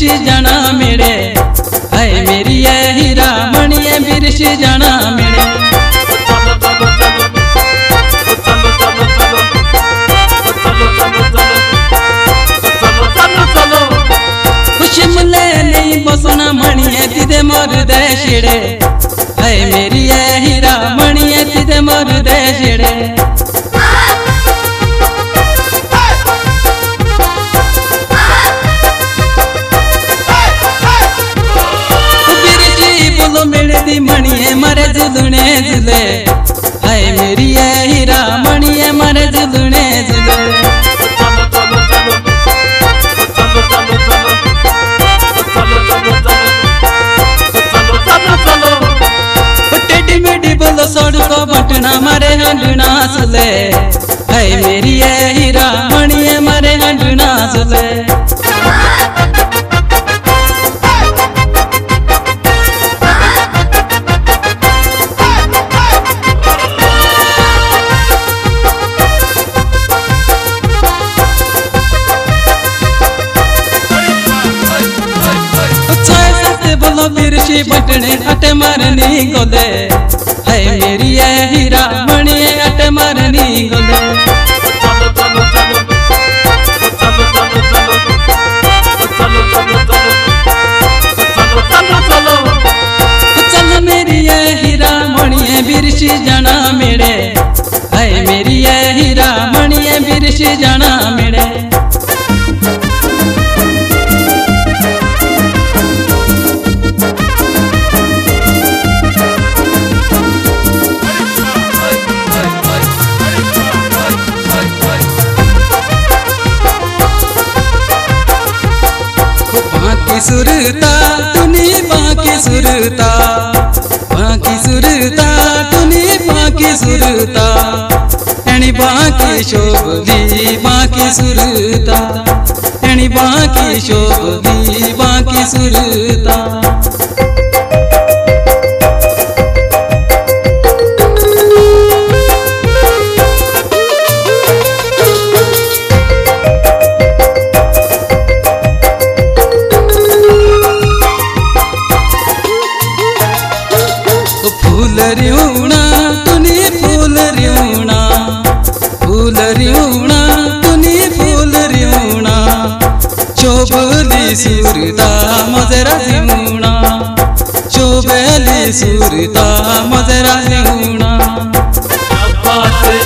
बिरसी जाना मेरे, है मेरी ये हीरा मणिए बिरसी जाना मेरे। शिमले नहीं बसना मणिए तिदे मोर दे छिड़े, है मेरी ये हीरा मणिए तिदे मोर दे छिड़े। बिरसी बोलो मेरे दी मणिए मारे जुलने जुले, है मेरी ये हीरा मणिए मारे जुलने जुले। बोलो सड़को बटना मारे हंडना सुले, है मेरी ये हीरा मणिए मारे हंडना सुले। बोलो बिरसी बटने अटे मारनी गोले, है मेरी ये हीरा मणिए अटे मारनी गोले। चल मेरी ये हीरा मणिए बिरसी जाना मेरे, है मेरी ये हीरा मणिए बिरसी जाना मेरे। बाकी सुरता तुनी बाकी सुरता, बाकी सुरता तुनी बाकी सुरता, एनी बाकी शोभली बाकी सुरता, एनी बाकी शोभली बाकी सुरता। फूल रिउना तुनी फूल रिउना, फूल रिउना तुनी फूल रिउना, चोबली सुरता मजरा रिउना, चोबली सुरता मजरा रिउना। शाबाश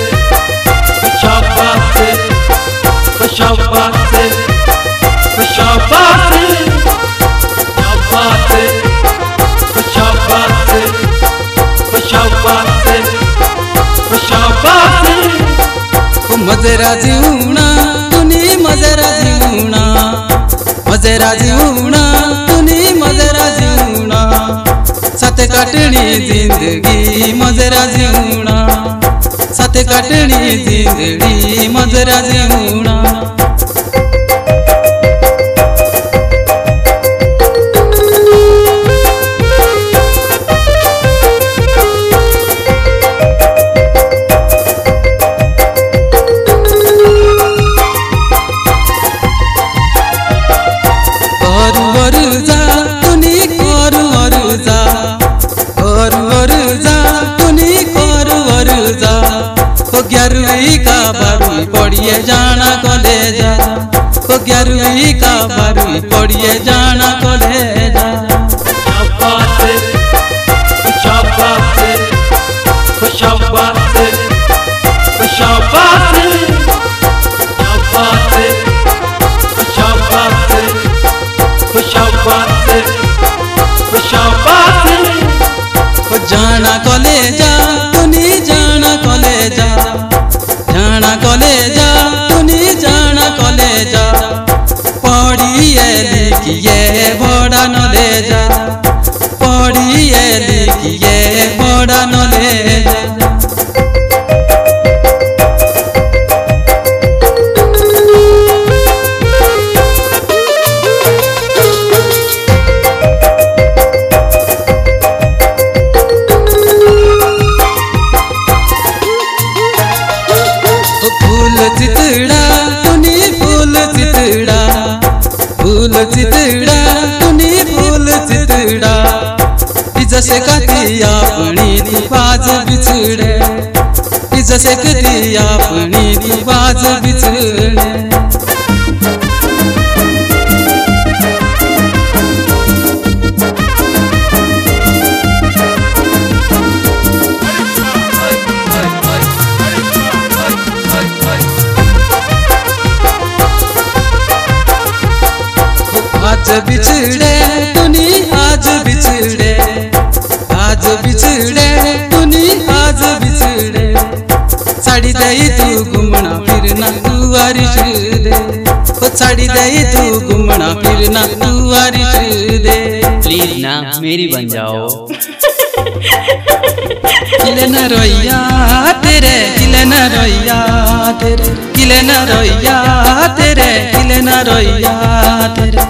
शाबाश शाबाश शाबाश शाबाश मजरा जीवना तुनी मजरा जीवना, मजरा जीवना तुनी मजरा जीवना, साथ काटनी जिंदगी मजरा जीवना, साथ काटनी जिंदगी मजरा जीवना। ग्यारहवीं का 12वीं पढ़िए जाना कॉलेजा, ओ 11वीं का 12वीं पढ़िए जाना कॉलेजा। शाबाश शाबाश शाबाश शाबाश शाबाश शाबाश शाबाश। जाना कॉलेजा तुनी जाना कॉलेजा, जाना कॉलेजा तुनी जाना कॉलेजा, पढ़िए लिखिए बड़ा नॉलेजा, पढ़िए लिखिए बड़ा नॉलेजा। जसे कधी आपणी तू बाज बिछडे, जसे कधी आपणी तू बाज बिछडे। आज बिछड़े तूनी आज बिछड़े, आज बिछड़े तूनी आज बिछड़े। साड़ी दई तू घूमना फिरना तू वारिश दे, ओ साड़ी दई तू घूमना फिरना तू वारिश दे। प्लीज ना मेरी बन जाओ। किले न रोइया तेरे, किले न रोइया तेरे, किले न रोइया तेरे, किले न रोइया तेरे।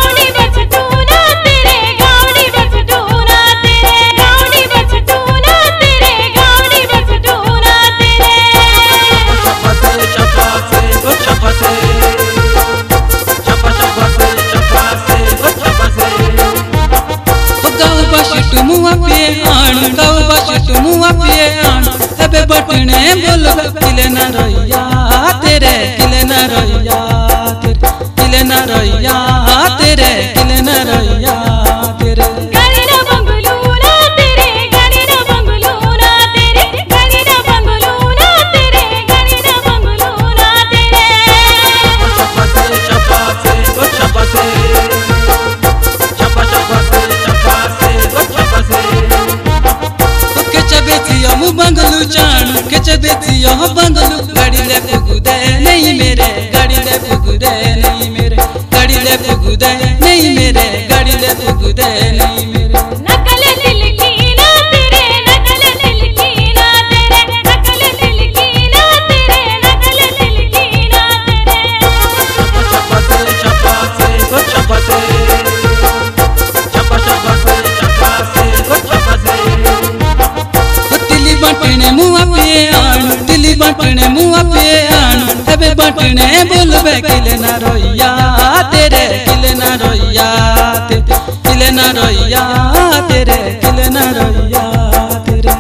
मुआ पिए आन, गाँव बाशी मुआ पिए आन। अबे बटने बोल किले न रोइया तेरे, किले न रोइया तेरे, किले न रोइया तेरे, किले न रोइया तेरे। गाड़ी ना बंगलू ना तेरे, गाड़ी ना बंगलू ना तेरे, गाड़ी ना बंगलू ना तेरे, गाड़ी ना बंगलू ना तेरे। शपासे शपासे ओ शपासे, शपासे शपासे ओ शपासे। के चबेतिया मु बंगलू चाण, के चबेतिया बंगलू। गाड़ी ले पुगुदे नहीं मेरे, गाड़ी ले पुगुदे नहीं मेरे, गाड़ी ले पुगुदे नहीं मेरे, गाड़ी ले पुगुदे नहीं मेरे। नकल दिल की ना तेरे, नकल दिल की ना तेरे, नकल दिल की ना तेरे, नकल दिल की ना तेरे। शपासे शपासे ओ शपासे, शपासे शपासे ओ शपासे। तिली बटने मुआ पिए आन, तिली बटने मुआ पिए आन। अबे बटने बोलबे किले न रोइया तेरे, किले न रोइया तेरे, किले न रोइया तेरे, किले न रोइया तेरे।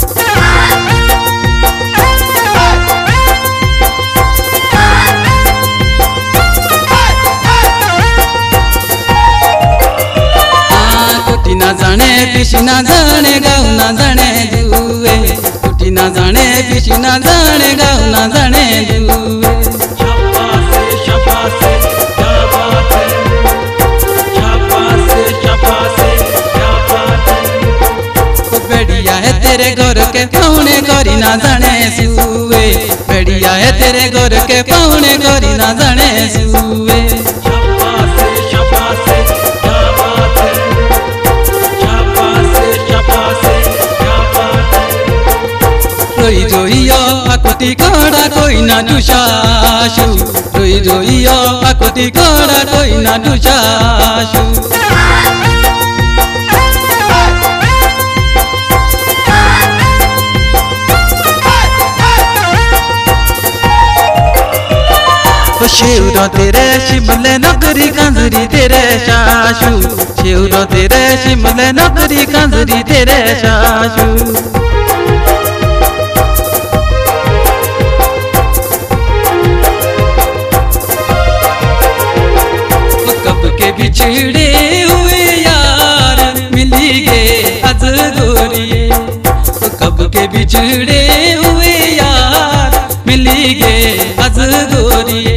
कुटी ना जाने पिशी ना जाने गाँव ना जाने जुए, कुटी ना जाने पिशी ना जाने गाँव ना जाने जुए। शपासे शपासे क्या बात है, शपासे शपासे क्या बात है। बेड़िया है तेरे घर के पौने करी ना जाने सुए, बेड़िया है तेरे घर के पौने करी ना जाने सुए। शपासे शपासे क्या बात है, शपासे शपासे क्या बात है। रोई रोइयो आकुति काड़ा कोई ना दुशाशु, रोई रोइयो आकुति काड़ा कोई ना दुशाशु। शेवरो तेरे शिमले नगरी कांजरी तेरे शाशु, शेवरो तेरे शिमले नगरी कांजरी तेरे शाशु। कब के बिछड़े हुए यार मिली गए आज गोरिये, कब के बिछड़े हुए यार मिली गए आज गोरिये।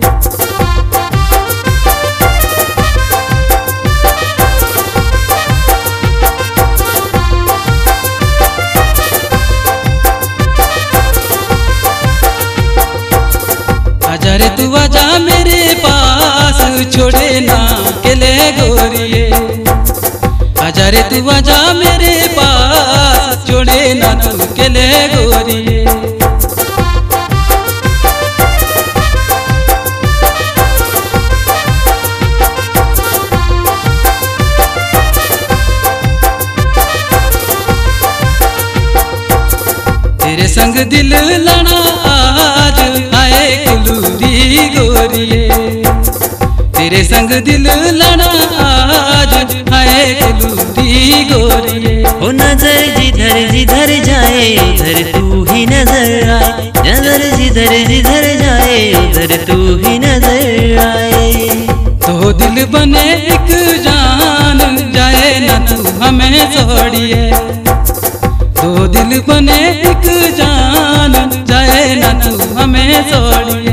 आजा रे तू आजा मेरे पास, छोड़े ना केले गोरिये। आजा रे तू आजा मेरे पास, छोड़े ना तू केले गोरिये। तेरे संग दिल लड़ा आज आए कुलूरी गोरिये, तेरे संग दिल लड़ा आज हाय गुलूरी गोरिए। ओ नजर जिधर जिधर जाए उधर तू ही नजर आए, नजर जिधर जिधर जाए उधर तू ही नजर आए। तो दिल बने एक जान जाए ना तू हमें छोड़िए। तो दिल बने एक जान जाए ना तू हमें छोड़िए।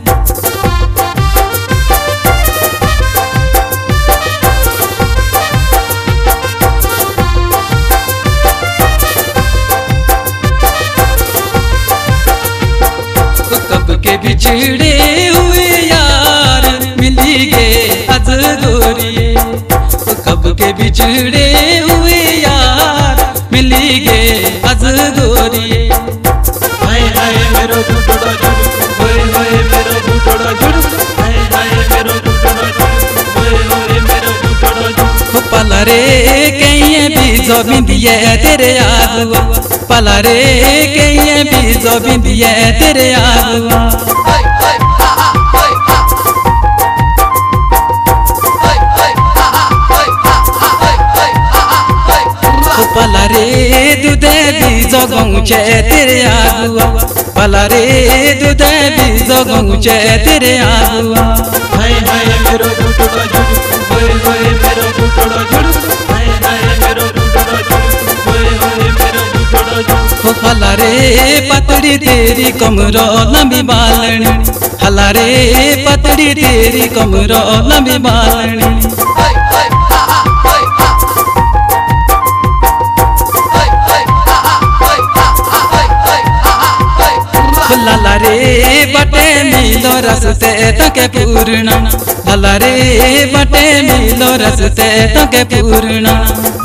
कब के बिछड़े हुए यार मिली गे आज गोरिए। कब के बिछड़े हुए यार मिली गे आज गोरिए। हाय हाय मेरो गुटड़ा जुड़, होए होए मेरो गुटड़ा जुड़, हाय हाय मेरो गुटड़ा जुड़, होए होए मेरो गुटड़ा जुड़। पला रे कहीं बीजो बिंदिए तेरे आगुआ, पला रे कहीं बीजो बिंदिए तेरे आगुआ। पला रे दूधे बीजो गौचे तेरे आगुआ, पला रे दूधे बीजो गौचे तेरे आगुआ। हाय हाय मेरो गुटड़ा जुड़, होए होए मेरो गुटड़ा जुड़, हाय हाय मेरो गुटड़ा जुड़, होए होए मेरो गुटड़ा जुड़। हला रे पतड़ी तेरी कमरो लंबी बालनी, हला रे पतड़ी तेरी कमरो लंबी बालनी। लाला रे बटे मिलो रस्ते तके पूर्णा, लाला रे बटे मिलो रस्ते तके पूर्णा।